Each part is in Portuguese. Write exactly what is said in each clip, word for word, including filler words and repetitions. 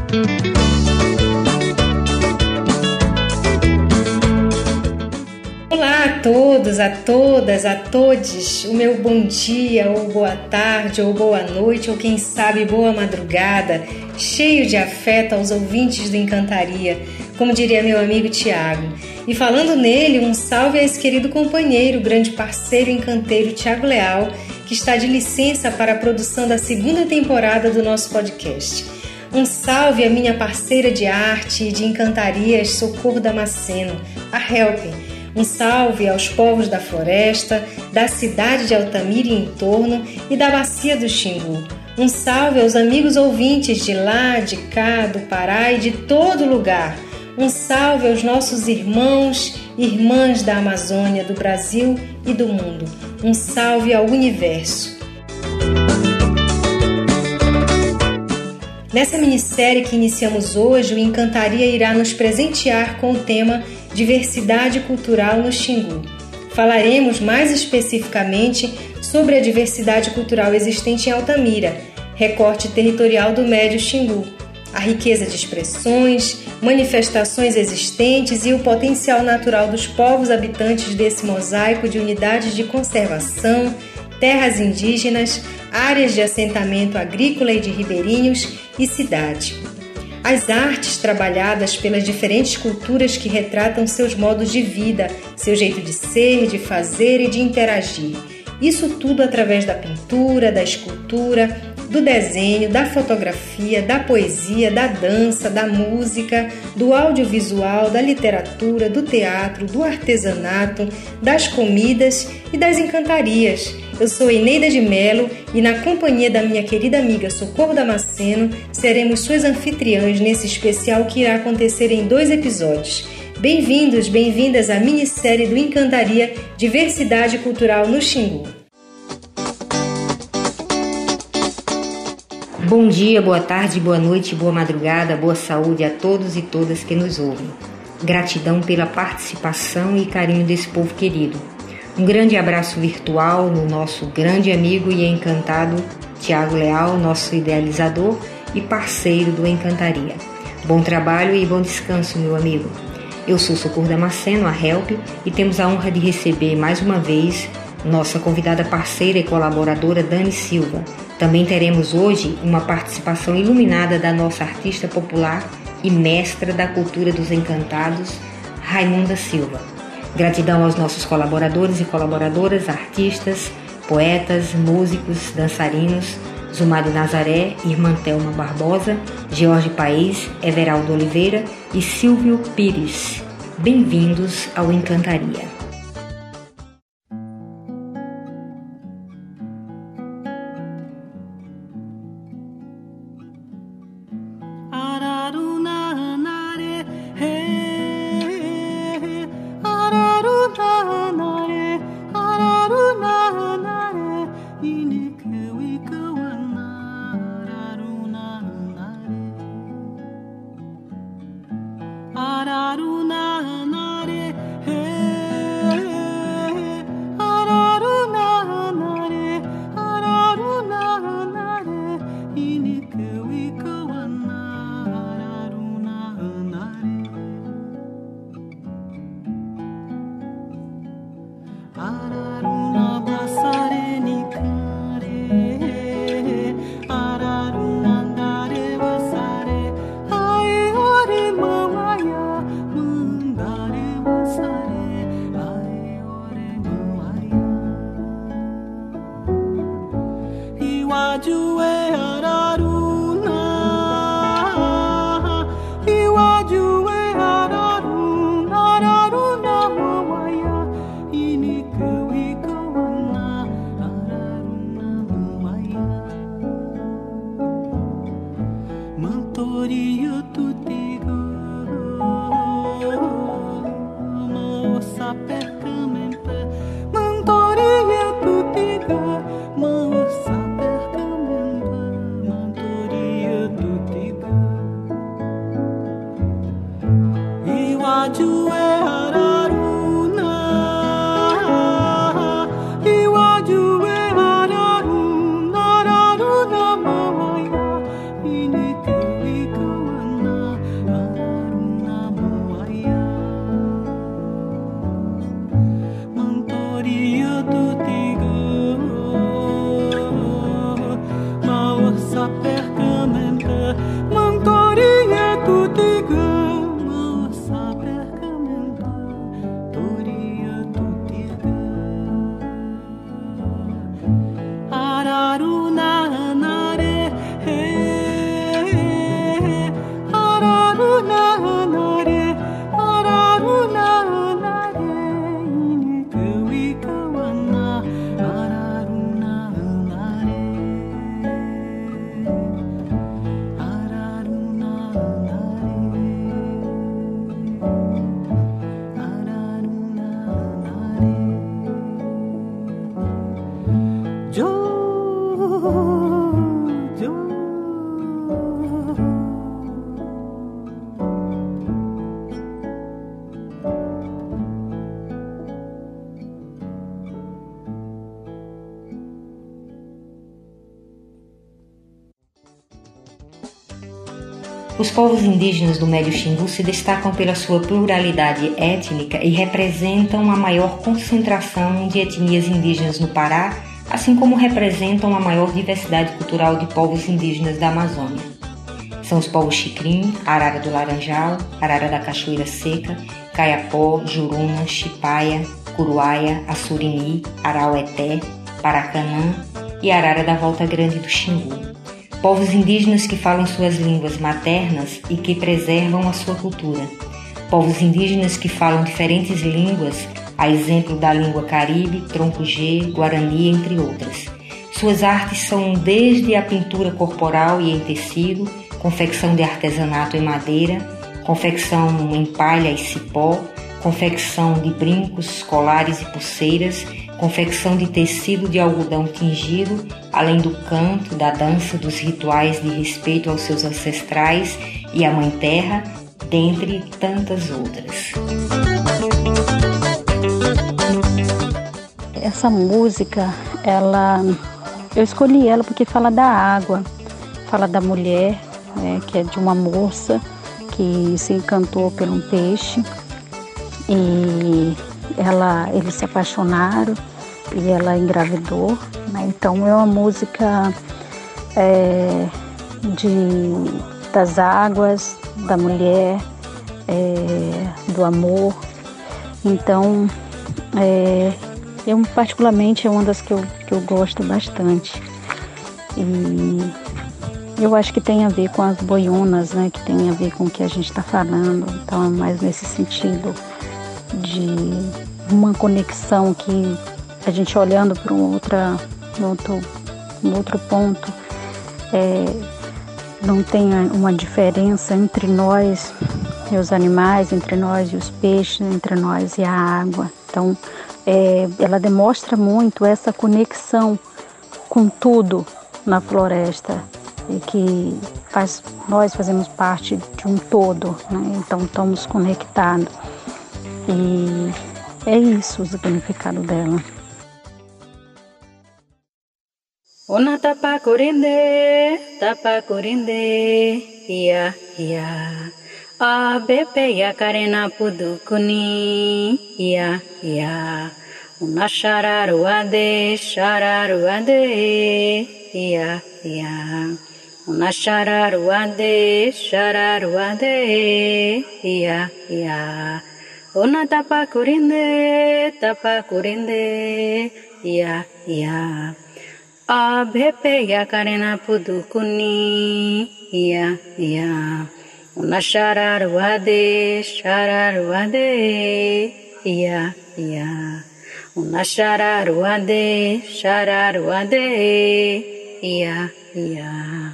Olá a todos, a todas, a todes, o meu bom dia, ou boa tarde, ou boa noite, ou quem sabe boa madrugada, cheio de afeto aos ouvintes do Encantaria, como diria meu amigo Tiago. E falando nele, um salve a esse querido companheiro, grande parceiro encanteiro Tiago Leal, que está de licença para a produção da segunda temporada do nosso podcast. Um salve à minha parceira de arte e de encantarias, Socorro Damasceno, a Help. Um salve aos povos da floresta, da cidade de Altamira e entorno e da bacia do Xingu. Um salve aos amigos ouvintes de lá, de cá, do Pará e de todo lugar. Um salve aos nossos irmãos e irmãs da Amazônia, do Brasil e do mundo. Um salve ao universo. Nessa minissérie que iniciamos hoje, o Encantaria irá nos presentear com o tema Diversidade Cultural no Xingu. Falaremos mais especificamente sobre a diversidade cultural existente em Altamira, recorte territorial do Médio Xingu, a riqueza de expressões, manifestações existentes e o potencial natural dos povos habitantes desse mosaico de unidades de conservação, terras indígenas, áreas de assentamento agrícola e de ribeirinhos e cidade. As artes trabalhadas pelas diferentes culturas que retratam seus modos de vida, seu jeito de ser, de fazer e de interagir. Isso tudo através da pintura, da escultura, do desenho, da fotografia, da poesia, da dança, da música, do audiovisual, da literatura, do teatro, do artesanato, das comidas e das encantarias. Eu sou Eneida de Melo e, na companhia da minha querida amiga Socorro Damasceno, seremos suas anfitriãs nesse especial que irá acontecer em dois episódios. Bem-vindos, bem-vindas à minissérie do Encantaria Diversidade Cultural no Xingu. Bom dia, boa tarde, boa noite, boa madrugada, boa saúde a todos e todas que nos ouvem. Gratidão pela participação e carinho desse povo querido. Um grande abraço virtual no nosso grande amigo e encantado Tiago Leal, nosso idealizador e parceiro do Encantaria. Bom trabalho e bom descanso, meu amigo. Eu sou Socorro Damasceno, a Help, e temos a honra de receber mais uma vez nossa convidada parceira e colaboradora Dani Silva. Também teremos hoje uma participação iluminada da nossa artista popular e mestra da cultura dos encantados, Raimunda Silva. Gratidão aos nossos colaboradores e colaboradoras, artistas, poetas, músicos, dançarinos, Zumar de Nazaré, Irmã Thelma Barbosa, George Paes, Everaldo Oliveira e Silvio Pires. Bem-vindos ao Encantaria. Ini kau Os povos indígenas do Médio Xingu se destacam pela sua pluralidade étnica e representam a maior concentração de etnias indígenas no Pará, assim como representam a maior diversidade cultural de povos indígenas da Amazônia. São os povos Xicrim, Arara do Laranjal, Arara da Cachoeira Seca, Caiapó, Juruna, Xipaia, Curuaia, Assurini, Araueté, Paracanã e Arara da Volta Grande do Xingu. Povos indígenas que falam suas línguas maternas e que preservam a sua cultura. Povos indígenas que falam diferentes línguas, a exemplo da língua caribe, tronco-G, guarani, entre outras. Suas artes são desde a pintura corporal e em tecido, confecção de artesanato em madeira, confecção em palha e cipó, confecção de brincos, colares e pulseiras, confecção de tecido de algodão tingido, além do canto, da dança, dos rituais de respeito aos seus ancestrais e à Mãe Terra, dentre tantas outras. Essa música, ela, eu escolhi ela porque fala da água, fala da mulher, né, que é de uma moça que se encantou por um peixe e ela, eles se apaixonaram e ela engravidou, né? Então é uma música é, de, das águas, da mulher, é, do amor. Então é, eu particularmente é uma das que eu, que eu gosto bastante. E eu acho que tem a ver com as boionas, né? Que tem a ver com o que a gente está falando. Então é mais nesse sentido de uma conexão que a gente olhando para um, outra, um, outro, um outro ponto, é, não tem uma diferença entre nós e os animais, entre nós e os peixes, entre nós e a água. Então, é, ela demonstra muito essa conexão com tudo na floresta, e que faz, nós fazemos parte de um todo, né? Então estamos conectados. E é isso o significado dela. Ona tapa corinde, tapa corinde, ia ia. A bepe ya karena pudukuni, ia ia. Una shararuade, shararuade, ia ia. Una shararuade, shararuade, ia ia. Ona tapa corinde, tapa corinde, ia ia. A bepe ya karena pudukuni, ia ia. Una shararuade, shararuade, ia ia. Una shararuade, shararuade, ia ia.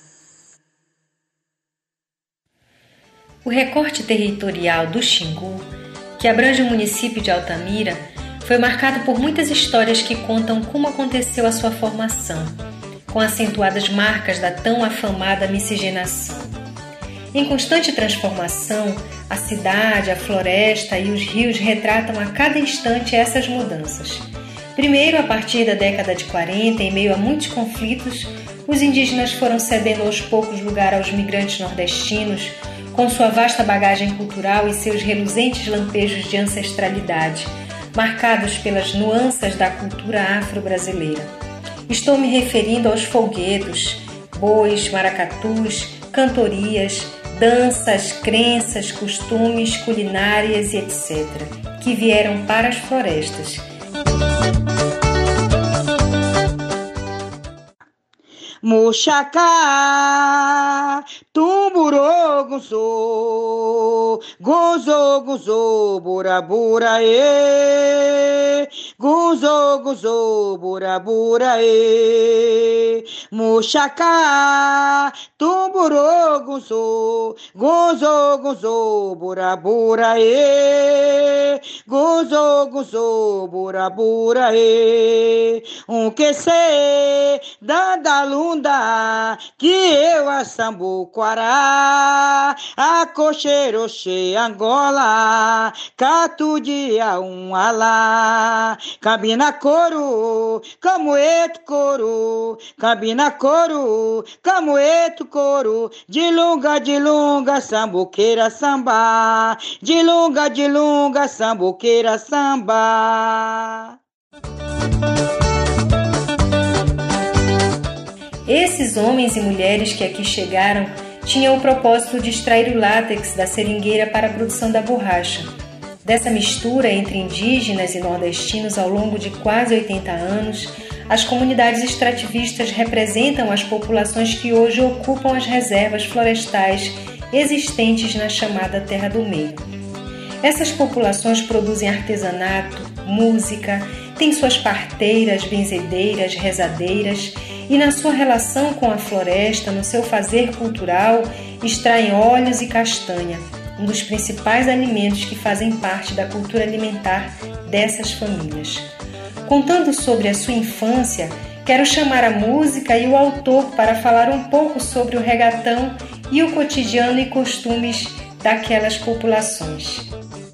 O recorte territorial do Xingu, que abrange o município de Altamira, foi marcado por muitas histórias que contam como aconteceu a sua formação, com acentuadas marcas da tão afamada miscigenação. Em constante transformação, a cidade, a floresta e os rios retratam a cada instante essas mudanças. Primeiro, a partir da década de quarenta, em meio a muitos conflitos, os indígenas foram cedendo aos poucos lugar aos migrantes nordestinos, com sua vasta bagagem cultural e seus reluzentes lampejos de ancestralidade, marcados pelas nuances da cultura afro-brasileira. Estou me referindo aos folguedos, bois, maracatus, cantorias, danças, crenças, costumes, culinárias e etcétera, que vieram para as florestas. Mochacá, tumburô, gunzô, gunzô, gunzô, bura, bura, ê, gunzô, gunzô, bura, bura, ê. Mochacá, tumburô, gunzô, gunzô, gunzô, bura, bura, ê, gunzô, gunzô, bura, bura, ê. Um que sei, dandalunda, que eu a sambuquará, a coxeroxe Angola, catu dia um alá, cabina coro, camueto coro, cabina coro, camueto coro, de lunga, de lunga, sambuqueira samba, de lunga, de lunga, sambuqueira samba. Esses homens e mulheres que aqui chegaram tinham o propósito de extrair o látex da seringueira para a produção da borracha. Dessa mistura entre indígenas e nordestinos ao longo de quase oitenta anos, as comunidades extrativistas representam as populações que hoje ocupam as reservas florestais existentes na chamada Terra do Meio. Essas populações produzem artesanato, música, têm suas parteiras, benzedeiras, rezadeiras e, na sua relação com a floresta, no seu fazer cultural, extraem óleos e castanha, um dos principais alimentos que fazem parte da cultura alimentar dessas famílias. Contando sobre a sua infância, quero chamar a música e o autor para falar um pouco sobre o regatão e o cotidiano e costumes daquelas populações.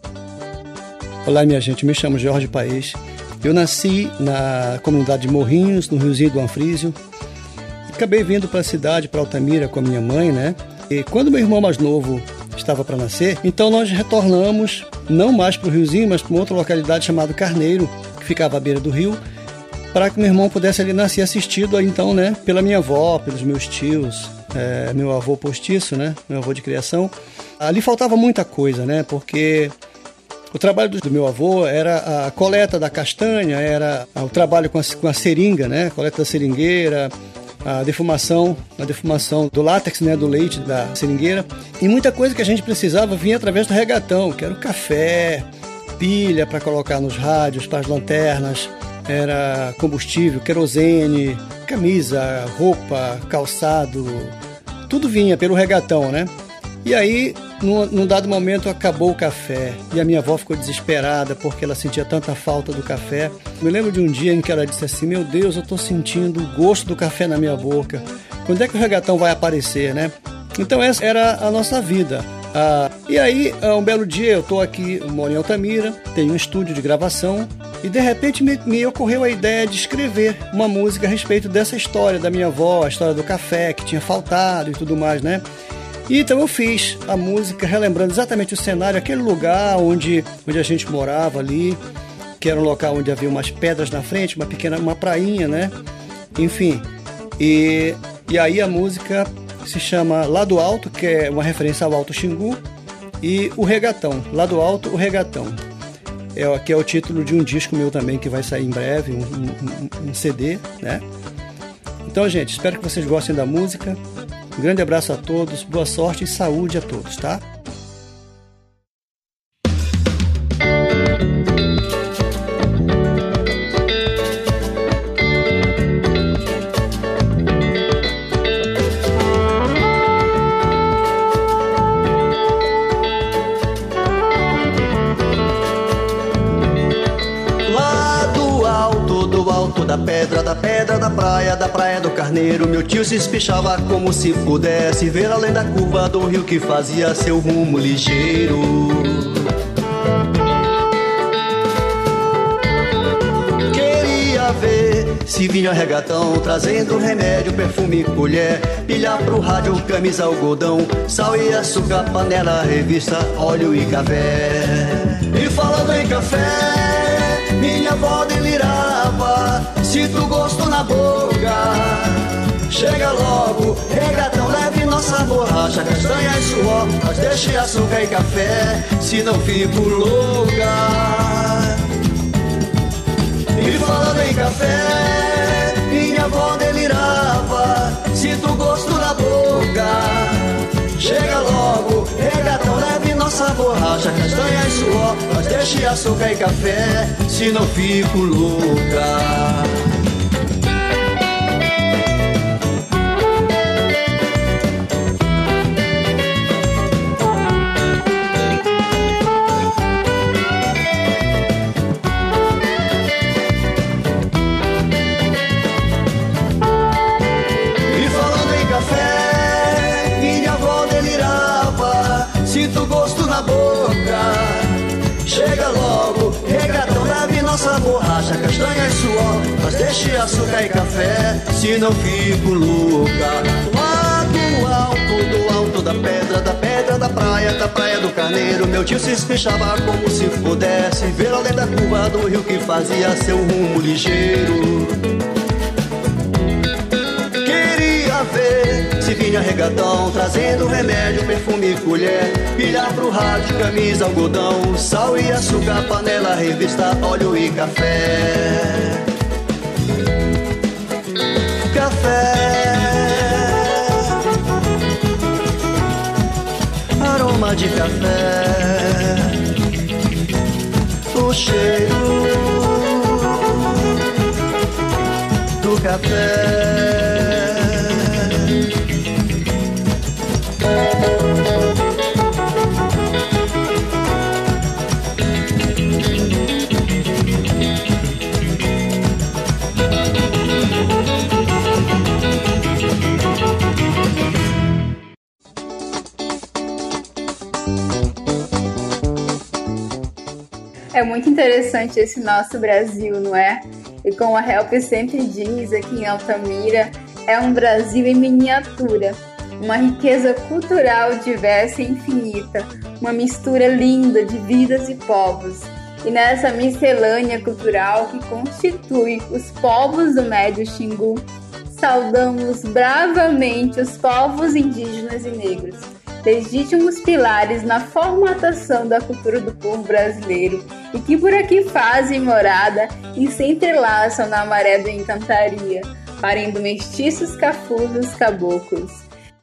Olá, minha gente, me chamo Jorge Paes. Eu nasci na comunidade de Morrinhos, no Riozinho do Anfrísio. Acabei vindo para a cidade, para Altamira, com a minha mãe, né? E quando meu irmão mais novo estava para nascer, então nós retornamos, não mais para o Riozinho, mas para uma outra localidade chamada Carneiro, que ficava à beira do rio, para que meu irmão pudesse ali nascer assistido, então, né, pela minha avó, pelos meus tios, é, meu avô postiço, né, meu avô de criação. Ali faltava muita coisa, né, porque o trabalho do meu avô era a coleta da castanha, era o trabalho com a, com a seringa, né? A coleta da seringueira, a defumação, a defumação do látex, né? Do leite da seringueira. E muita coisa que a gente precisava vinha através do regatão, que era o café, pilha para colocar nos rádios, para as lanternas, era combustível, querosene, camisa, roupa, calçado, tudo vinha pelo regatão, né? E aí, num, num dado momento, acabou o café e a minha avó ficou desesperada porque ela sentia tanta falta do café. Me lembro de um dia em que ela disse assim: meu Deus, eu estou sentindo o gosto do café na minha boca. Quando é que o regatão vai aparecer, né? Então essa era a nossa vida. Ah, e aí, um belo dia, eu estou aqui, eu moro em Altamira, tenho um estúdio de gravação e de repente me, me ocorreu a ideia de escrever uma música a respeito dessa história da minha avó, a história do café que tinha faltado e tudo mais, né? E então eu fiz a música relembrando exatamente o cenário, aquele lugar onde, onde a gente morava ali, que era um local onde havia umas pedras na frente, uma pequena uma prainha, né? Enfim, e, e aí a música se chama Lá do Alto, que é uma referência ao Alto Xingu, e o Regatão, Lá do Alto, o Regatão, é, que é o título de um disco meu também, que vai sair em breve, um, um, um C D, né? Então, gente, espero que vocês gostem da música. Um grande abraço a todos, boa sorte e saúde a todos, tá? Da pedra, da pedra, da praia, da praia do Carneiro, meu tio se espichava como se pudesse ver além da curva do rio que fazia seu rumo ligeiro. Queria ver se vinha regatão, trazendo remédio, perfume, colher, pilha pro rádio, camisa, algodão, sal e açúcar, panela, revista, óleo e café. E falando em café, minha avó delirava, sinto gosto na boca, Chega logo, regatão, leve nossa borracha, castanha e suor, mas deixe açúcar e café, se não fico louca. E falando em café, minha avó delirava, sinto gosto na boca. Chega logo, regatão, leve nossa borracha, castanha e suor, mas deixe açúcar e café, se não fico louca. Sinto gosto na boca. Chega logo, regatão, leve nossa borracha, castanha e suor, mas deixe açúcar e café, se não fico louca. Lá do alto, do alto da pedra, da pedra da praia, da praia do Carneiro, meu tio se espichava como se pudesse ver além da curva do rio que fazia seu rumo ligeiro. Ver se vinha regatão, trazendo remédio, perfume e colher, pilha pro rádio, camisa, algodão, sal e açúcar, panela, revista, óleo e café. Café, aroma de café, o cheiro do café. É muito interessante esse nosso Brasil, não é? E como a Help sempre diz aqui em Altamira, é um Brasil em miniatura, uma riqueza cultural diversa e infinita, uma mistura linda de vidas e povos. E nessa miscelânea cultural que constitui os povos do Médio Xingu, saudamos bravamente os povos indígenas e negros, legítimos pilares na formatação da cultura do povo brasileiro e que por aqui fazem morada e se entrelaçam na maré do Encantaria, parindo mestiços cafuzos caboclos.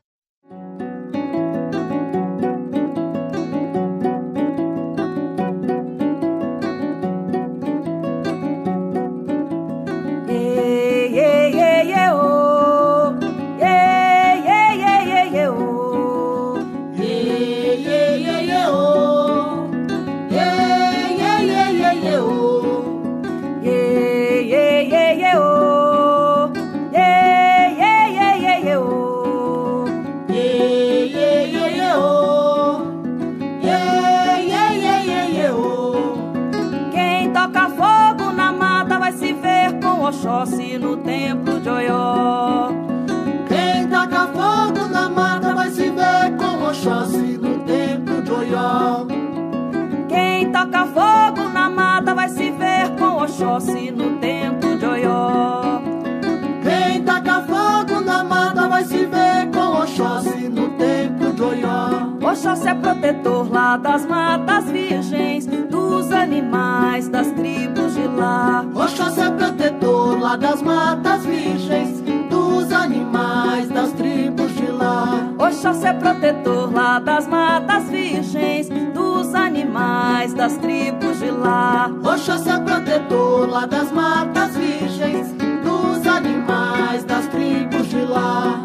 Oxóssi no templo de Oió. Quem taca fogo na mata vai se ver com Oxóssi no templo de Oió. Quem toca fogo na mata vai se ver com Oxóssi no templo de Oió. Quem taca fogo na mata vai se ver com Oxóssi no templo de Oió. Oxóssi é protetor lá das matas virgens, dos animais, das tribos de lá. Oxóssi é protetor lá das matas virgens, dos animais, das tribos de lá. Oxóssi é protetor lá das matas virgens, dos animais, das tribos de lá. Oxóssi é protetor lá das matas virgens, dos animais, das tribos de lá.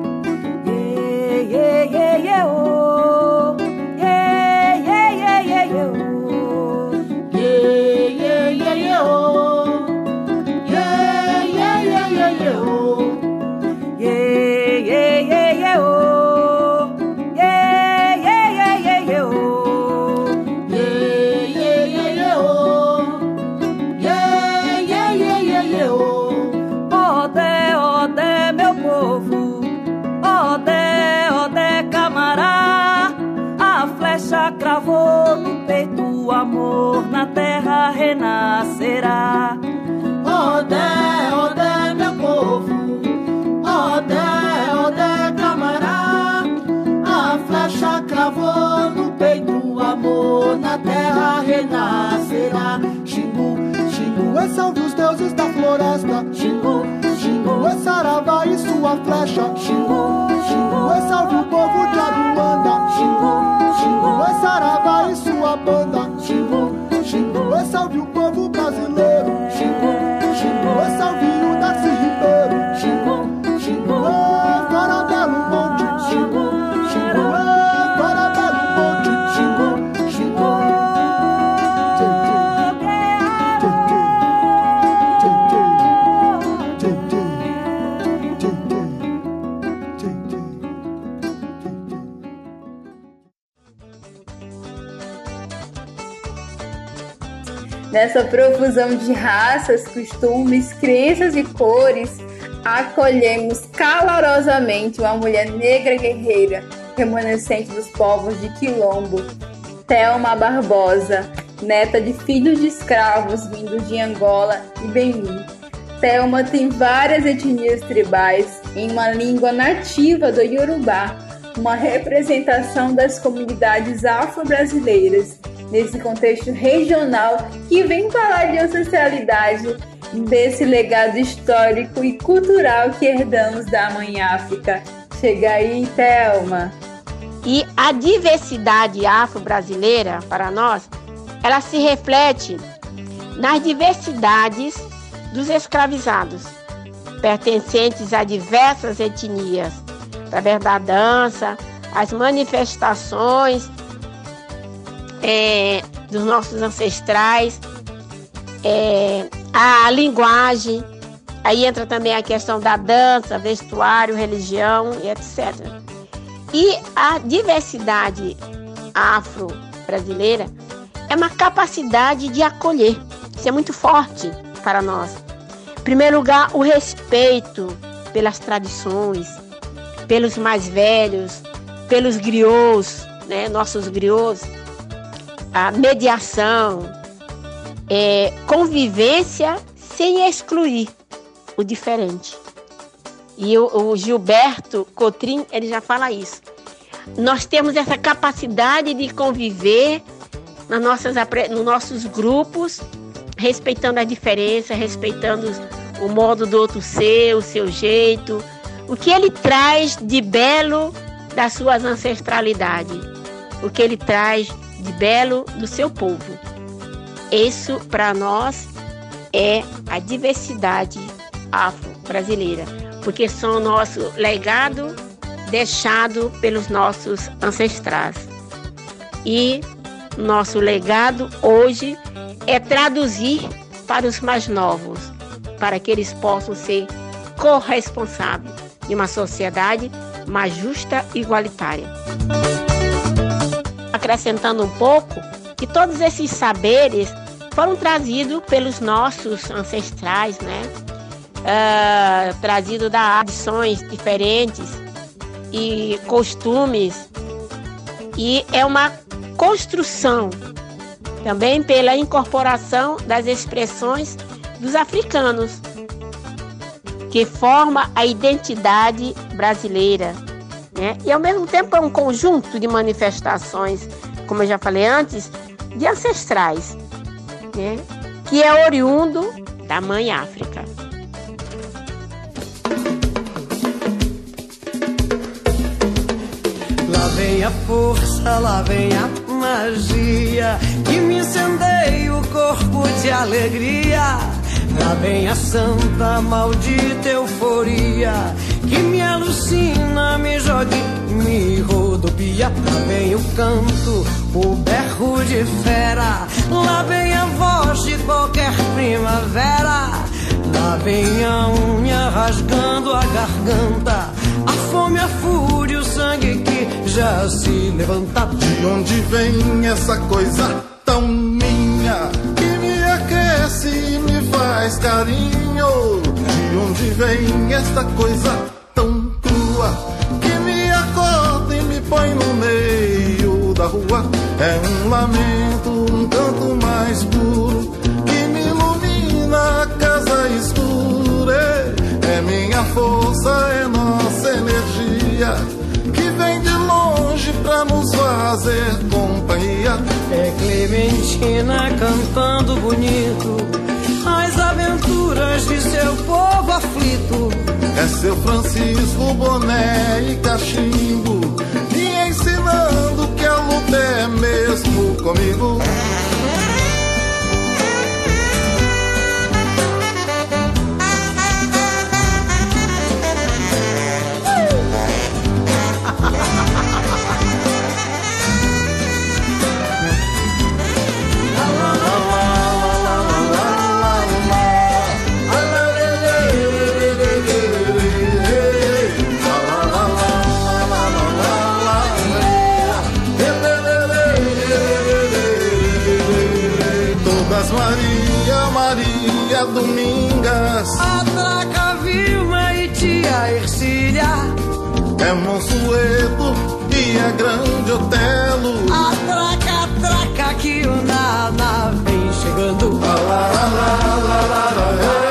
Yeah, yeah, yeah, yeah, oh. Yeah, yeah, yeah, yeah, yeah, oh. Yeah, yeah, yeah, yeah, oh. Yeah, yeah, yeah, yeah, yeah, oh. Yeah, yeah, yeah, yeah, oh. Yeah, yeah, yeah, yeah, yeah, oh. Yeah, yeah, yeah, yeah, oh. Yeah, yeah, yeah, yeah, yeah, oh. Odé, odé, meu povo. Odé, odé, camará. A flecha cravou no peito, o amor na terra renascerá. Odé, odé, meu povo. Odé, a terra renascerá. Xingu, Xingu é salve os deuses da floresta. Xingu, Xingu é Saravá e sua flecha. Xingu, Xingu é salve o povo de Aruanda. Xingu, Xingu é Saravá e sua banda. Xingu, Xingu é salve o povo brasileiro. Xingu, Xingu é salve o Darcy Ribeiro. Xingu, Xingu é para belo monte. Xingu, Xingu é para belo monte. Xingu, Xingu. Nessa profusão de raças, costumes, crenças e cores, acolhemos calorosamente uma mulher negra guerreira, remanescente dos povos de Quilombo, Thelma Barbosa, neta de filhos de escravos vindos de Angola e Benin. Thelma tem várias etnias tribais em uma língua nativa do Yorubá, uma representação das comunidades afro-brasileiras, nesse contexto regional que vem falar de ancestralidade, desse legado histórico e cultural que herdamos da Mãe África. Chega aí, Thelma. E a diversidade afro-brasileira, para nós, ela se reflete nas diversidades dos escravizados, pertencentes a diversas etnias, através da dança, as manifestações É, dos nossos ancestrais, é, a linguagem, aí entra também a questão da dança, vestuário, religião e etcétera. E a diversidade afro-brasileira é uma capacidade de acolher, isso é muito forte para nós. Em primeiro lugar, o respeito pelas tradições, pelos mais velhos, pelos griots, né, nossos griots, a mediação, é, convivência sem excluir o diferente. E o, o Gilberto Cotrim, ele já fala isso. Nós temos essa capacidade de conviver nas nossas, nos nossos grupos, respeitando a diferença, respeitando o modo do outro ser, o seu jeito, o que ele traz de belo das suas ancestralidades, o que ele traz de belo do seu povo. Isso, para nós, é a diversidade afro-brasileira, porque são o nosso legado deixado pelos nossos ancestrais. E nosso legado hoje é traduzir para os mais novos, para que eles possam ser corresponsáveis de uma sociedade mais justa e igualitária. Acrescentando um pouco, que todos esses saberes foram trazidos pelos nossos ancestrais, né? Uh, trazido da tradições diferentes e costumes, e é uma construção também pela incorporação das expressões dos africanos, que forma a identidade brasileira, né? E ao mesmo tempo é um conjunto de manifestações, como eu já falei antes, de ancestrais, né? Que é oriundo da Mãe África. Lá vem a força, lá vem a magia que me incendeia o corpo de alegria. Lá vem a santa, maldita euforia que me alucina, me joga e me rodopia. Lá vem o canto, o berro de fera. Lá vem a voz de qualquer primavera. Lá vem a unha rasgando a garganta, a fome, a fúria, o sangue que já se levanta. De onde vem essa coisa tão minha que me aquece e me faz carinho? De onde vem esta coisa tão crua que me acorda e me põe no meio da rua? É um lamento, um canto mais puro que me ilumina a casa escura. É minha força, é nossa energia que vem de longe pra nos fazer companhia. É China cantando bonito as aventuras de seu povo aflito. É seu Francisco, boné e cachimbo, me ensinando que a luta é mesmo comigo. Domingas, Atraca Vilma e tia Ercília, é Monsueto e a Grande Otelo. Atraca, atraca que o Nana vem chegando. La, la, la, la, la, la, la, la.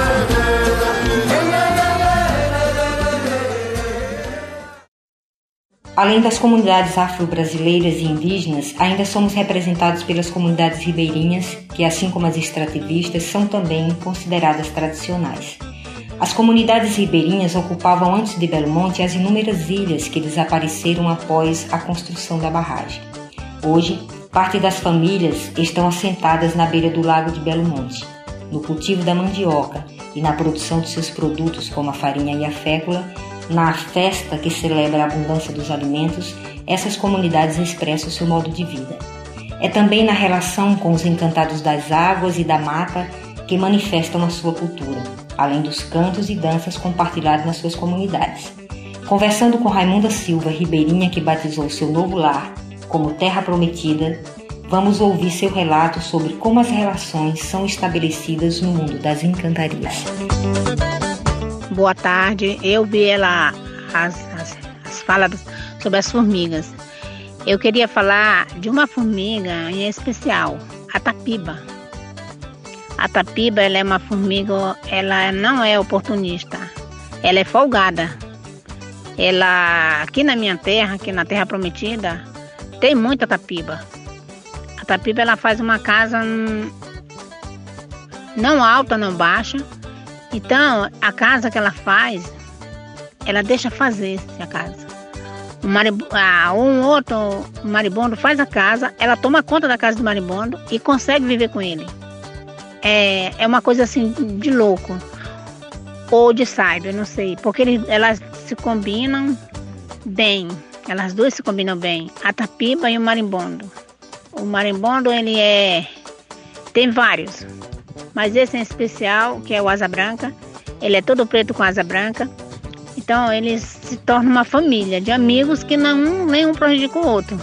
Além das comunidades afro-brasileiras e indígenas, ainda somos representados pelas comunidades ribeirinhas, que, assim como as extrativistas, são também consideradas tradicionais. As comunidades ribeirinhas ocupavam antes de Belo Monte as inúmeras ilhas que desapareceram após a construção da barragem. Hoje, parte das famílias estão assentadas na beira do lago de Belo Monte, no cultivo da mandioca e na produção de seus produtos como a farinha e a fécula. Na festa que celebra a abundância dos alimentos, essas comunidades expressam seu modo de vida. É também na relação com os encantados das águas e da mata que manifestam a sua cultura, além dos cantos e danças compartilhados nas suas comunidades. Conversando com Raimunda Silva, ribeirinha que batizou seu novo lar como Terra Prometida, vamos ouvir seu relato sobre como as relações são estabelecidas no mundo das encantarias. Boa tarde, eu vi ela, as, as, as falas sobre as formigas. Eu queria falar de uma formiga em especial, a tapiba. A tapiba, ela é uma formiga, ela não é oportunista, ela é folgada. Ela, aqui na minha terra, aqui na Terra Prometida, tem muita tapiba. A tapiba, ela faz uma casa não alta, não baixa. Então, a casa que ela faz, ela deixa fazer a casa. Um, marib... ah, um outro maribondo faz a casa, ela toma conta da casa do maribondo e consegue viver com ele. É, é uma coisa assim de louco. Ou de sábio, não sei. Porque ele, elas se combinam bem. Elas duas se combinam bem. A tapiba e o marimbondo. O marimbondo, ele é... tem vários. Mas esse em especial, que é o asa branca, ele é todo preto com asa branca. Então eles se tornam uma família de amigos que não, nenhum prejudica o outro.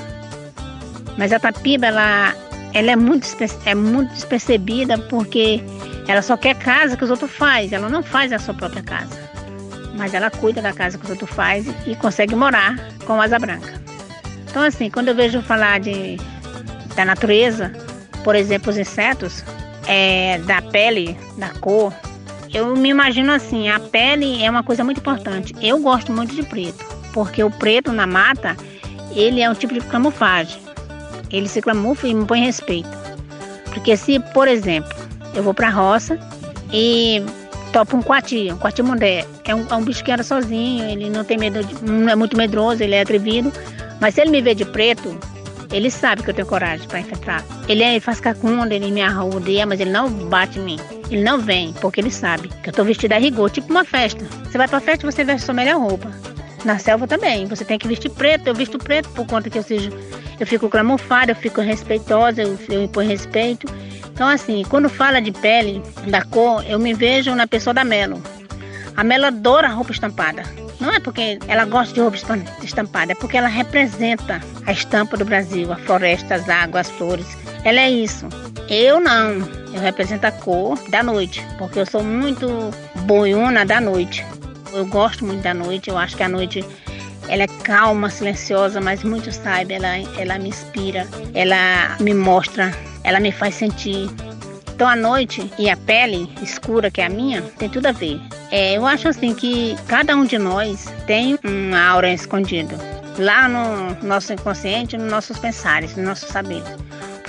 Mas a tapiba, ela, ela é, muito, é muito despercebida porque ela só quer casa que os outros fazem. Ela não faz a sua própria casa. Mas ela cuida da casa que os outros fazem e consegue morar com asa branca. Então assim, quando eu vejo falar de, da natureza, por exemplo, os insetos... É, da pele, da cor, eu me imagino assim, a pele é uma coisa muito importante. Eu gosto muito de preto, porque o preto na mata, ele é um tipo de camuflagem. Ele se camufla e me põe respeito. Porque se, por exemplo, eu vou pra roça e topo um coati, um coati-mundé, é um, é um bicho que anda sozinho, ele não tem medo, de, não é muito medroso, ele é atrevido, mas se ele me vê de preto, ele sabe que eu tenho coragem para enfrentar. Ele, é, ele faz cacunda, ele me arrodeia, mas ele não bate em mim. Ele não vem, porque ele sabe que eu estou vestida a rigor, tipo uma festa. Você vai para a festa e você veste sua melhor roupa. Na selva também, você tem que vestir preto. Eu visto preto por conta que eu seja, eu fico camuflada, eu fico respeitosa, eu, eu imponho respeito. Então assim, quando fala de pele, da cor, eu me vejo na pessoa da Melo. A Melo adora roupa estampada. Não é porque ela gosta de roupa estampada, é porque ela representa a estampa do Brasil, a floresta, as águas, as flores. Ela é isso. Eu não. Eu represento a cor da noite, porque eu sou muito boiuna da noite. Eu gosto muito da noite, eu acho que a noite ela é calma, silenciosa, mas muito sábia. Ela, ela me inspira, ela me mostra, ela me faz sentir. Então a noite e a pele escura, que é a minha, tem tudo a ver. É, eu acho assim que cada um de nós tem uma aura escondida lá no nosso inconsciente, nos nossos pensares, no nosso saber.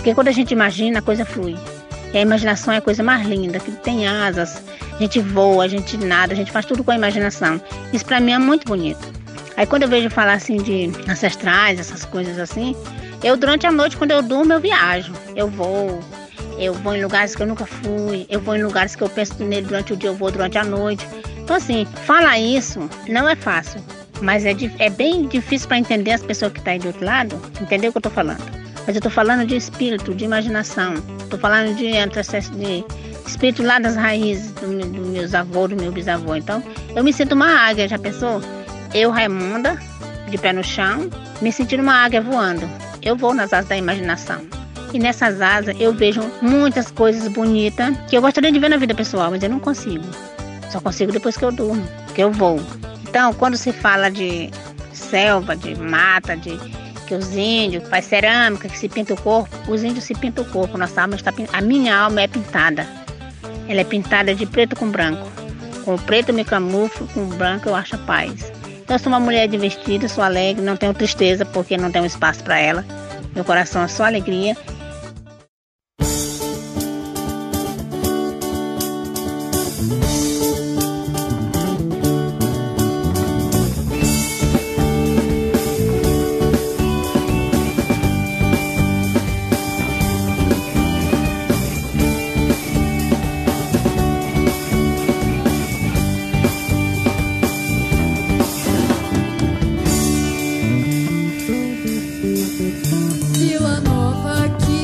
Porque quando a gente imagina, a coisa flui. E a imaginação é a coisa mais linda, que tem asas, a gente voa, a gente nada, a gente faz tudo com a imaginação. Isso pra mim é muito bonito. Aí quando eu vejo falar assim de ancestrais, essas coisas assim, eu durante a noite, quando eu durmo, eu viajo, eu vou, eu vou em lugares que eu nunca fui, eu vou em lugares que eu penso nele durante o dia, eu vou durante a noite. Então assim, falar isso não é fácil, mas é, é bem difícil para entender as pessoas que estão aí do outro lado, entender o que eu tô falando. Mas eu tô falando de espírito, de imaginação, tô falando de, de espírito lá das raízes dos do meus avós, do meu bisavô. Então, eu me sinto uma águia, já pensou? Eu, Raimunda, de pé no chão, me sentindo uma águia voando. Eu vou nas asas da imaginação. E nessas asas eu vejo muitas coisas bonitas que eu gostaria de ver na vida pessoal, mas eu não consigo. Só consigo depois que eu durmo, que eu vou. Então, quando se fala de selva, de mata, de que os índios faz cerâmica, que se pinta o corpo, os índios se pintam o corpo, nossa alma está pintada. A minha alma é pintada. Ela é pintada de preto com branco. Com o preto eu me camuflo, com o branco eu acho a paz. Então eu sou uma mulher divertida, sou alegre, não tenho tristeza porque não tenho espaço para ela. Meu coração é só alegria. Vila Nova aqui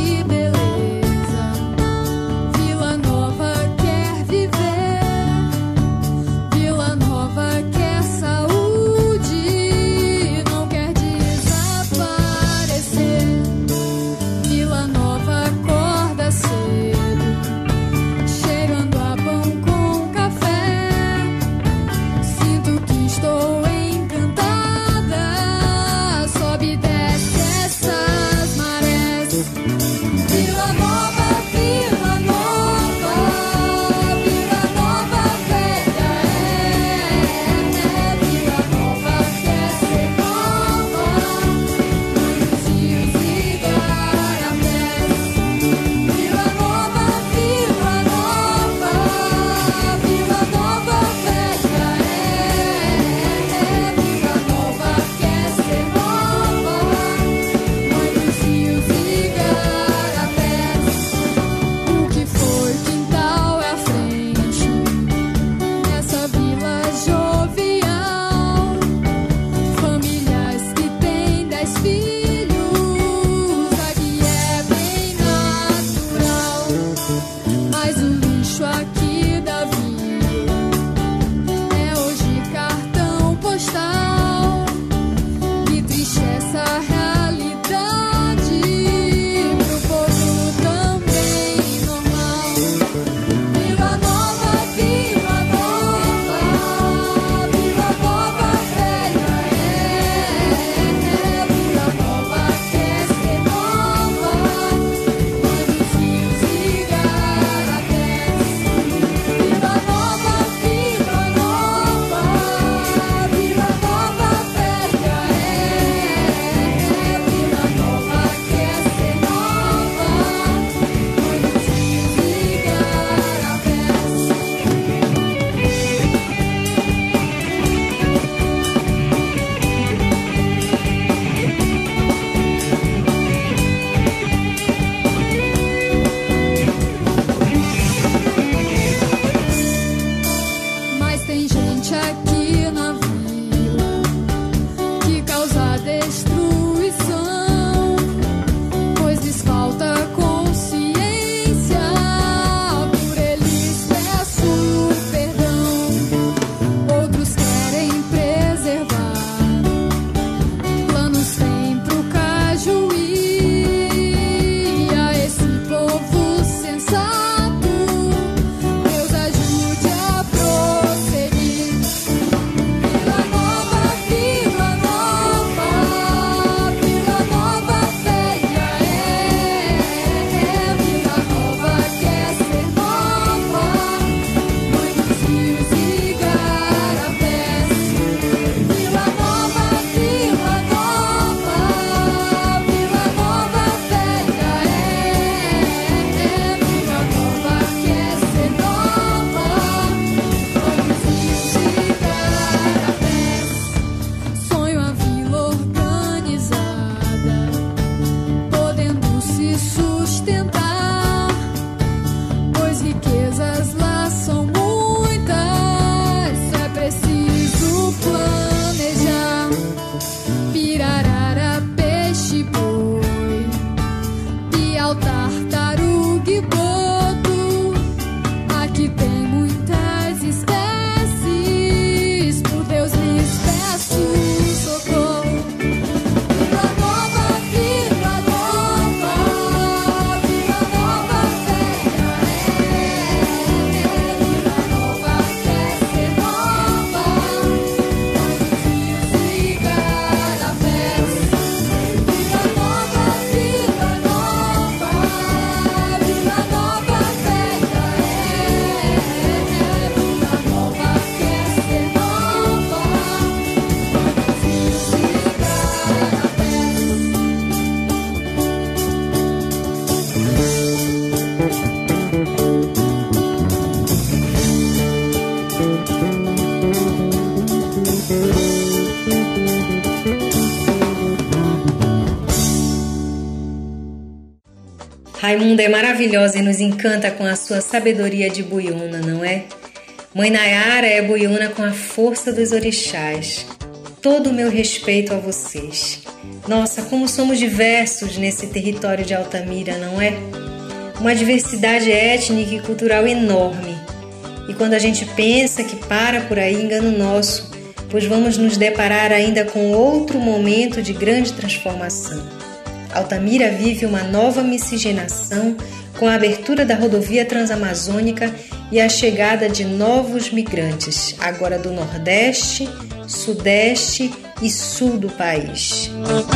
Raimunda é maravilhosa e nos encanta com a sua sabedoria de buiúna, não é? Mãe Nayara é buiúna com a força dos orixás. Todo o meu respeito a vocês. Nossa, como somos diversos nesse território de Altamira, não é? Uma diversidade étnica e cultural enorme. E quando a gente pensa que para por aí, engano nosso, pois vamos nos deparar ainda com outro momento de grande transformação. Altamira vive uma nova miscigenação com a abertura da rodovia transamazônica e a chegada de novos migrantes, agora do Nordeste, Sudeste e Sul do país.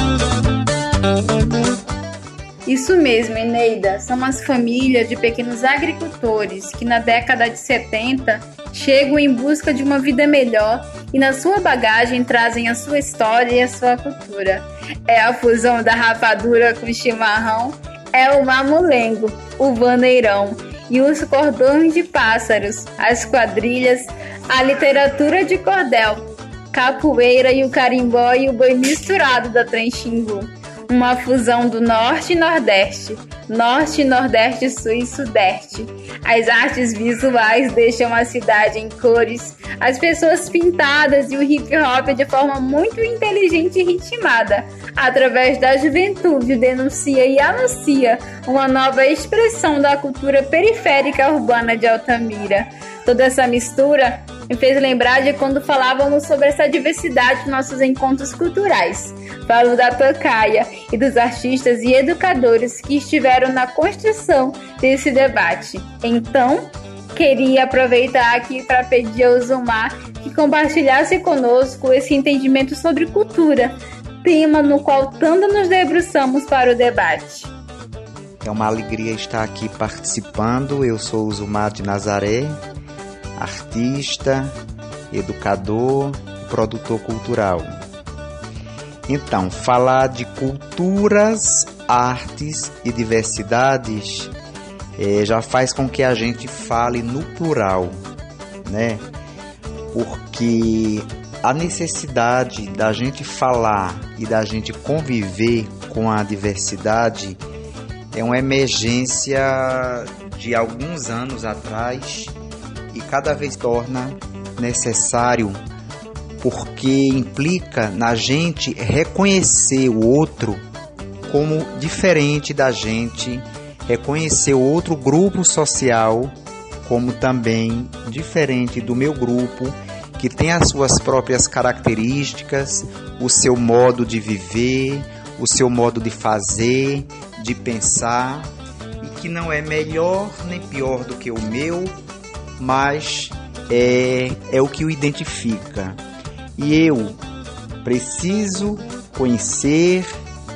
Isso mesmo, Eneida. São umas famílias de pequenos agricultores que na década de setenta chegam em busca de uma vida melhor e na sua bagagem trazem a sua história e a sua cultura. É a fusão da rapadura com chimarrão, é o mamulengo, o vaneirão e os cordões de pássaros, as quadrilhas, a literatura de cordel, capoeira e o carimbó e o boi misturado da Trem Xingu. Uma fusão do Norte e Nordeste, Norte, Nordeste, Sul e Sudeste. As artes visuais deixam a cidade em cores, as pessoas pintadas e o hip hop de forma muito inteligente e ritmada. Através da juventude denuncia e anuncia uma nova expressão da cultura periférica urbana de Altamira. Toda essa mistura me fez lembrar de quando falávamos sobre essa diversidade nos nossos encontros culturais. Falo da tocaia e dos artistas e educadores que estiveram na construção desse debate. Então, queria aproveitar aqui para pedir ao Zumar que compartilhasse conosco esse entendimento sobre cultura, tema no qual tanto nos debruçamos para o debate. É uma alegria estar aqui participando. Eu sou o Zumar de Nazaré, artista, educador e produtor cultural. Então, falar de culturas, artes e diversidades é, já faz com que a gente fale no plural, né? Porque a necessidade da gente falar e da gente conviver com a diversidade é uma emergência de alguns anos atrás e cada vez torna necessário, porque implica na gente reconhecer o outro como diferente da gente, reconhecer o outro grupo social como também diferente do meu grupo, que tem as suas próprias características, o seu modo de viver, o seu modo de fazer, de pensar, e que não é melhor nem pior do que o meu, mas é, é o que o identifica. E eu preciso conhecer,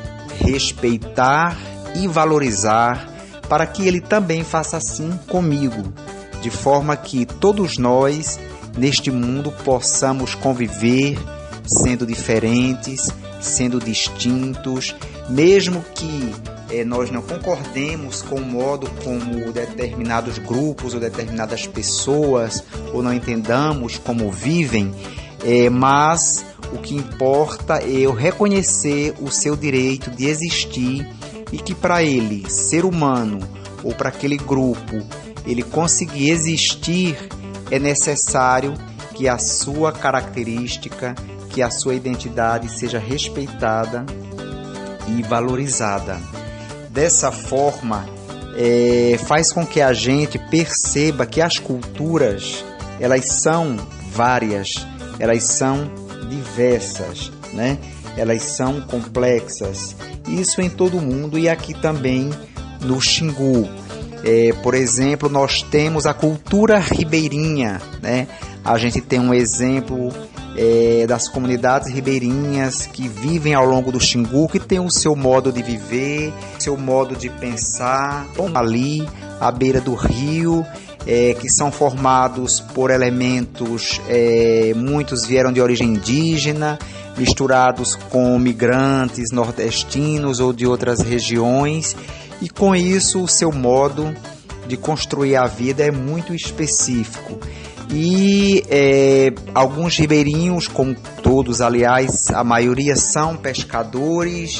respeitar e valorizar para que ele também faça assim comigo, de forma que todos nós neste mundo possamos conviver sendo diferentes, sendo distintos, mesmo que eh, nós não concordemos com o modo como determinados grupos ou determinadas pessoas ou não entendamos como vivem, É, mas o que importa é eu reconhecer o seu direito de existir e que para ele, ser humano, ou para aquele grupo, ele conseguir existir, é necessário que a sua característica, que a sua identidade seja respeitada e valorizada. Dessa forma, é, faz com que a gente perceba que as culturas, elas são várias, elas são diversas, né? Elas são complexas. Isso em todo o mundo e aqui também no Xingu. É, por exemplo, nós temos a cultura ribeirinha, né? A gente tem um exemplo é, das comunidades ribeirinhas que vivem ao longo do Xingu, que tem o seu modo de viver, seu modo de pensar, ali à beira do rio. É, que são formados por elementos, é, muitos vieram de origem indígena, misturados com migrantes nordestinos ou de outras regiões, e com isso o seu modo de construir a vida é muito específico. E é, alguns ribeirinhos, como todos, aliás, a maioria são pescadores,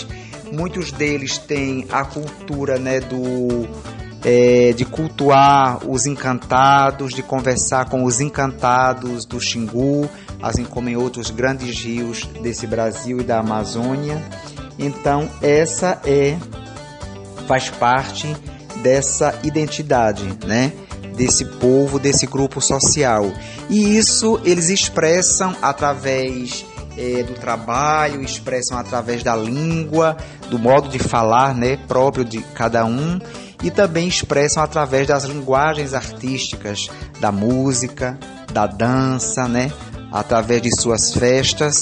Muitos deles têm a cultura, né, do, é, de cultuar os encantados, de conversar com os encantados do Xingu, assim como em outros grandes rios desse Brasil e da Amazônia. Então, essa é, faz parte dessa identidade, né? Desse povo, desse grupo social. E isso eles expressam através é, do trabalho, expressam através da língua, do modo de falar, né, próprio de cada um, e também expressam através das linguagens artísticas, da música, da dança, né, através de suas festas.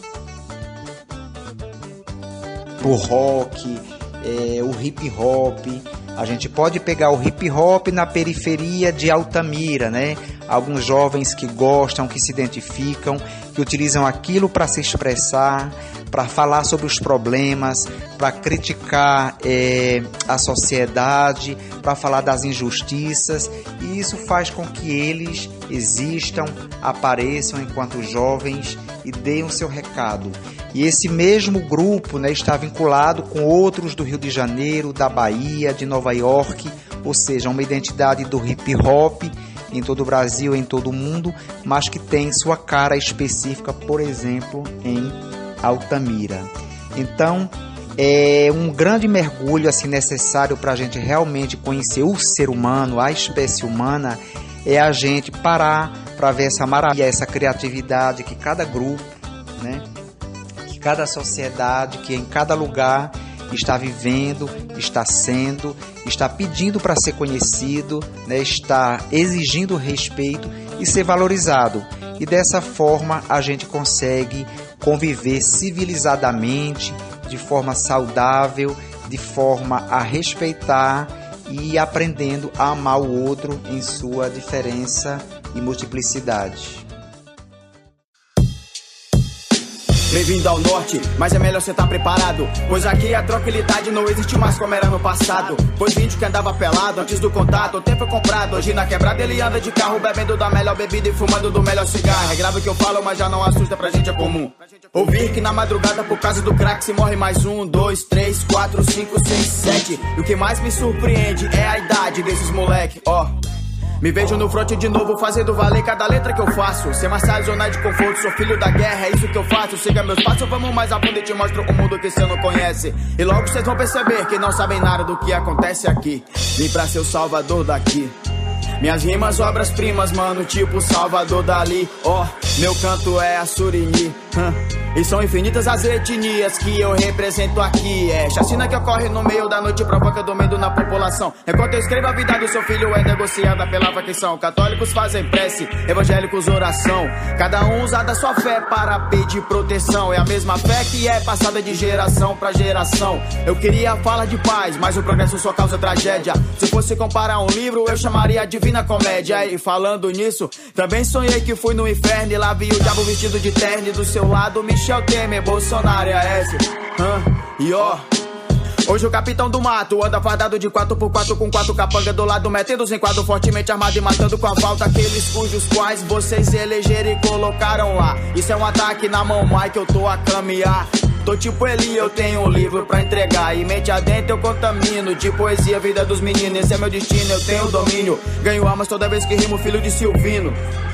O rock, é, o hip hop. A gente pode pegar o hip hop na periferia de Altamira, né? Alguns jovens que gostam, que se identificam, que utilizam aquilo para se expressar, para falar sobre os problemas, para criticar é, a sociedade, para falar das injustiças, e isso faz com que eles existam, apareçam enquanto jovens e deem o seu recado. E esse mesmo grupo, né, está vinculado com outros do Rio de Janeiro, da Bahia, de Nova York, ou seja, uma identidade do hip hop em todo o Brasil, em todo o mundo, mas que tem sua cara específica, por exemplo, em Altamira. Então, é um grande mergulho assim, necessário para a gente realmente conhecer o ser humano, a espécie humana, é a gente parar para ver essa maravilha, essa criatividade que cada grupo, né, que cada sociedade, que em cada lugar está vivendo, está sendo, está pedindo para ser conhecido, né, está exigindo respeito e ser valorizado. E dessa forma a gente consegue conviver civilizadamente, de forma saudável, de forma a respeitar e aprendendo a amar o outro em sua diferença e multiplicidade. Bem-vindo ao norte, mas é melhor cê tá preparado, pois aqui a tranquilidade não existe mais como era no passado. Pois vídeo que andava pelado antes do contato, o tempo é comprado. Hoje na quebrada ele anda de carro, bebendo da melhor bebida e fumando do melhor cigarro. É grave o que eu falo, mas já não assusta, pra gente é comum ouvir que na madrugada por causa do crack se morre mais um, dois, três, quatro, cinco, seis, sete. E o que mais me surpreende é a idade desses moleque, ó. Oh. Me vejo no front de novo, fazendo valer cada letra que eu faço. Ser Marçal, zona de conforto, sou filho da guerra, é isso que eu faço. Siga meus passos, vamos mais a fundo e te mostro o mundo que cê não conhece. E logo vocês vão perceber que não sabem nada do que acontece aqui. Vim pra ser o salvador daqui. Minhas rimas, obras-primas, mano, tipo Salvador Dali. Ó, oh, meu canto é a Surini, huh? E são infinitas as etnias que eu represento aqui. É chacina que ocorre no meio da noite, provoca domínio na população. Enquanto eu escrevo, a vida do seu filho é negociada pela facção. Católicos fazem prece, evangélicos oração. Cada um usa da sua fé para pedir proteção. É a mesma fé que é passada de geração pra geração. Eu queria falar de paz, mas o progresso só causa tragédia. Se fosse comparar um livro, eu chamaria a Divina Comédia. E falando nisso, também sonhei que fui no inferno e lá vi o diabo vestido de terno. E do seu lado, Michel Temer, Bolsonaro, é esse. Hã? E ó, hoje o capitão do mato anda fardado de quatro por quatro com quatro capanga do lado, metendo os enquadros fortemente armado e matando com a falta aqueles cujos quais vocês elegeram e colocaram lá. Isso é um ataque na mão, Mike, eu tô a caminhar. Tô tipo Eli, eu tenho um livro pra entregar. E mente adentro eu contamino. De poesia, vida dos meninos. Esse é meu destino, eu tenho domínio. Ganho almas toda vez que rimo, filho de Silvino.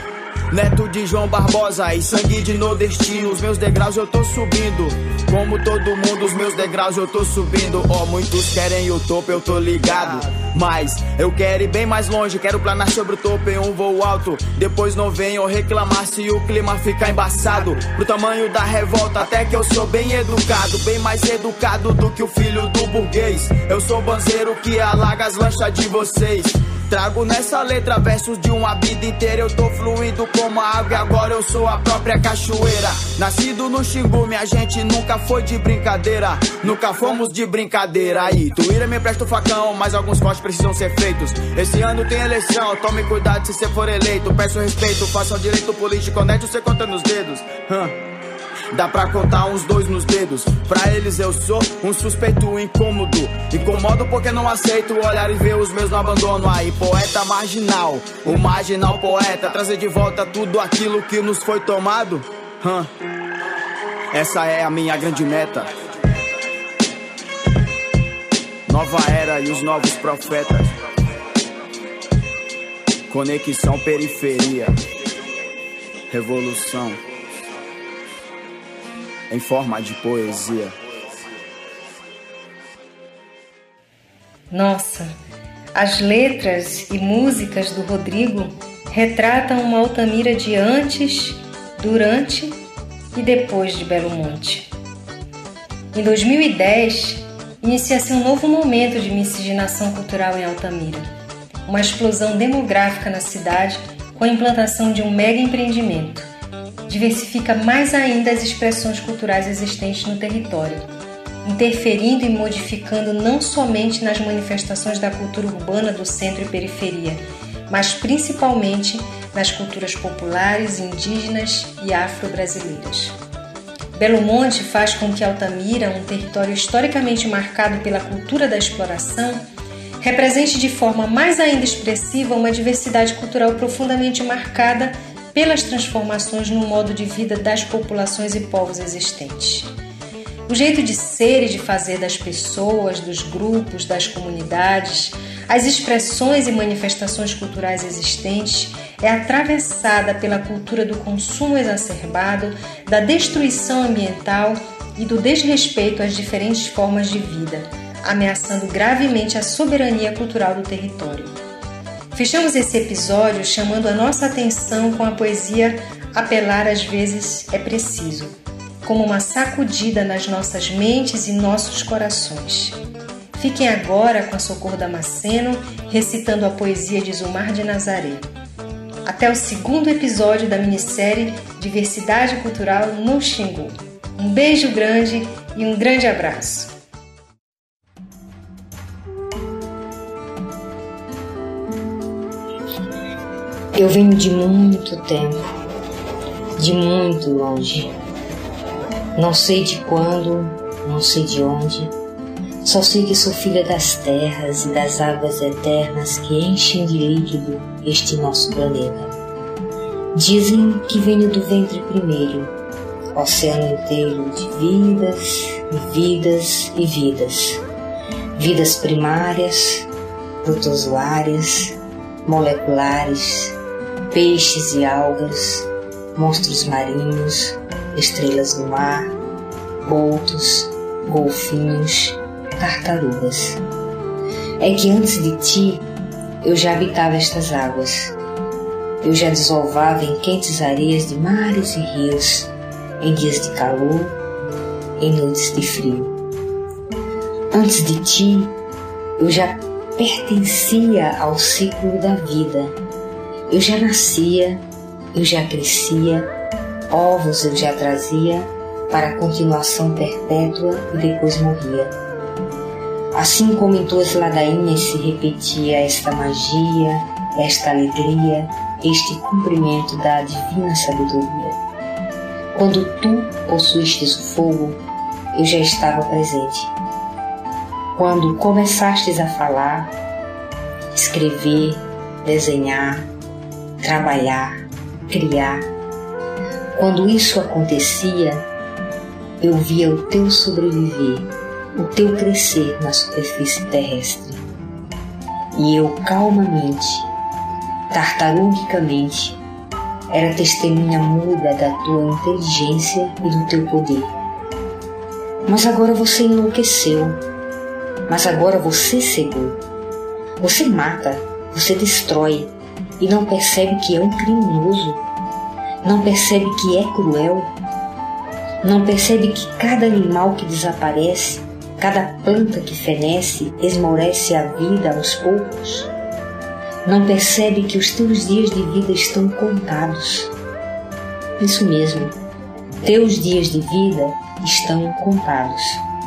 Neto de João Barbosa e sangue de nordestino. Os meus degraus eu tô subindo. Como todo mundo, os meus degraus eu tô subindo. Ó, oh, muitos querem o topo, eu tô ligado. Mas eu quero ir bem mais longe. Quero planar sobre o topo em um voo alto. Depois não venham reclamar se o clima ficar embaçado. Pro tamanho da revolta, até que eu sou bem educado. Bem mais educado do que o filho do burguês. Eu sou o banzeiro que alaga as lanchas de vocês. Trago nessa letra versos de uma vida inteira. Eu tô fluindo como a água e agora eu sou a própria cachoeira. Nascido no Xingu, minha gente nunca foi de brincadeira. Nunca fomos de brincadeira. Aí, Tuíra me presta o facão, mas alguns cortes precisam ser feitos. Esse ano tem eleição, tome cuidado se você for eleito. Peço respeito, faça o direito político, honesto, você conta nos dedos. Hum. Dá pra contar uns dois nos dedos. Pra eles eu sou um suspeito incômodo. Incomodo porque não aceito olhar e ver os meus no abandono. Aí, poeta marginal, o marginal poeta. Trazer de volta tudo aquilo que nos foi tomado. Hum. Essa é a minha grande meta. Nova era e os novos profetas. Conexão periferia. Revolução em forma de poesia. Nossa, as letras e músicas do Rodrigo retratam uma Altamira de antes, durante e depois de Belo Monte. Em dois mil e dez, inicia-se um novo momento de miscigenação cultural em Altamira. Uma explosão demográfica na cidade com a implantação de um mega empreendimento. Diversifica mais ainda as expressões culturais existentes no território, interferindo e modificando não somente nas manifestações da cultura urbana do centro e periferia, mas principalmente nas culturas populares, indígenas e afro-brasileiras. Belo Monte faz com que Altamira, um território historicamente marcado pela cultura da exploração, represente de forma mais ainda expressiva uma diversidade cultural profundamente marcada pelas transformações no modo de vida das populações e povos existentes. O jeito de ser e de fazer das pessoas, dos grupos, das comunidades, as expressões e manifestações culturais existentes é atravessada pela cultura do consumo exacerbado, da destruição ambiental e do desrespeito às diferentes formas de vida, ameaçando gravemente a soberania cultural do território. Fechamos esse episódio chamando a nossa atenção com a poesia Apelar às vezes é preciso, como uma sacudida nas nossas mentes e nossos corações. Fiquem agora com a Socorro Damasceno recitando a poesia de Zumar de Nazaré. Até o segundo episódio da minissérie Diversidade Cultural no Xingu. Um beijo grande e um grande abraço. Eu venho de muito tempo, de muito longe. Não sei de quando, não sei de onde. Só sei que sou filha das terras e das águas eternas que enchem de líquido este nosso planeta. Dizem que venho do ventre primeiro, oceano inteiro de vidas e vidas e vidas. Vidas primárias, protozoárias, moleculares, peixes e algas, monstros marinhos, estrelas do mar, botos, golfinhos, tartarugas. É que antes de ti eu já habitava estas águas. Eu já desovava em quentes areias de mares e rios, em dias de calor, em noites de frio. Antes de ti eu já pertencia ao ciclo da vida. Eu já nascia, eu já crescia, ovos eu já trazia para a continuação perpétua e depois morria. Assim como em tuas ladainhas se repetia esta magia, esta alegria, este cumprimento da divina sabedoria. Quando tu possuístes o fogo, eu já estava presente. Quando começastes a falar, escrever, desenhar, trabalhar, criar, quando isso acontecia, eu via o teu sobreviver, o teu crescer na superfície terrestre. E eu calmamente, tartarugicamente, era testemunha muda da tua inteligência e do teu poder. Mas agora você enlouqueceu. Mas agora você cegou. Você mata, você destrói e não percebe que é um criminoso. Não percebe que é cruel. Não percebe que cada animal que desaparece, cada planta que fenece, esmorece a vida aos poucos. Não percebe que os teus dias de vida estão contados. Isso mesmo, teus dias de vida estão contados.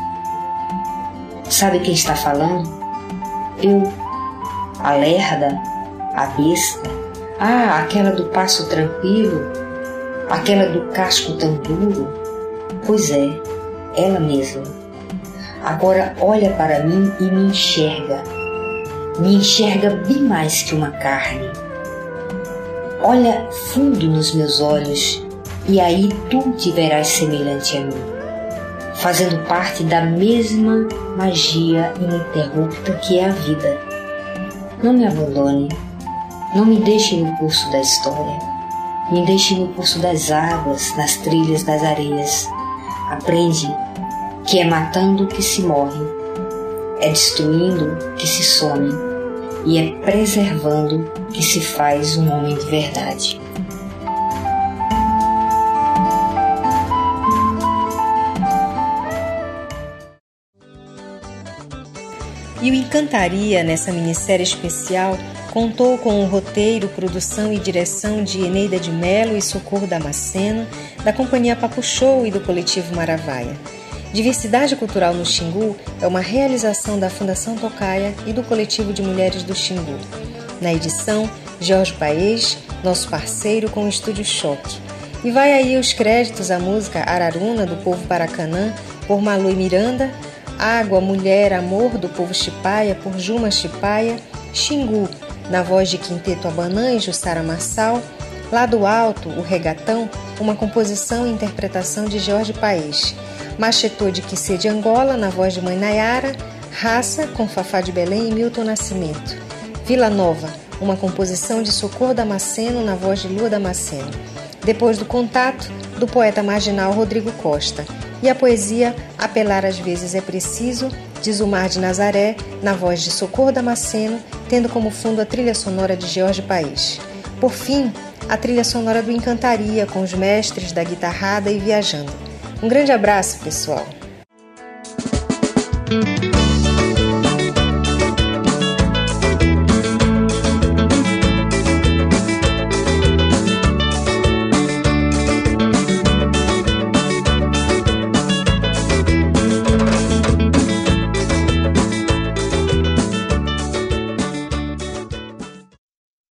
Sabe quem está falando? Eu, a lerda, a besta, ah, aquela do passo tranquilo, aquela do casco tão duro. Pois é, ela mesma. Agora olha para mim e me enxerga. Me enxerga bem mais que uma carne. Olha fundo nos meus olhos e aí tu te verás semelhante a mim. fazendo parte da mesma magia ininterrupta que é a vida. Não me abandone, não me deixe no curso da história, me deixe no curso das águas, nas trilhas das areias. Aprende que é matando que se morre, é destruindo que se some e é preservando que se faz um homem de verdade. E o Encantaria, nessa minissérie especial, contou com o roteiro, produção e direção de Eneida de Mello e Socorro Damasceno, da Companhia Papo Show e do Coletivo Maravaia. Diversidade Cultural no Xingu é uma realização da Fundação Tocaia e do Coletivo de Mulheres do Xingu. Na edição, Jorge Paes, nosso parceiro com o Estúdio Choque. E vai aí os créditos à música Araruna, do povo Paracanã, por Malu e Miranda, Água, Mulher, Amor, do povo Chipaia, por Juma Chipaia, Xingu, na voz de Quinteto Abanã e Jussara Marçal, Lá do Alto, o Regatão, uma composição e interpretação de Jorge Paes, Machetô de Quissê de Angola, na voz de Mãe Nayara, Raça, com Fafá de Belém e Milton Nascimento, Vila Nova, uma composição de Socorro Damasceno, na voz de Lua Damasceno, Depois do Contato, do poeta marginal Rodrigo Costa, e a poesia Apelar às Vezes é Preciso, de Zumar de Nazaré, na voz de Socorro Damasceno, tendo como fundo a trilha sonora de Jorge Paes. Por fim, a trilha sonora do Encantaria, com os mestres da guitarrada e viajando. Um grande abraço, pessoal!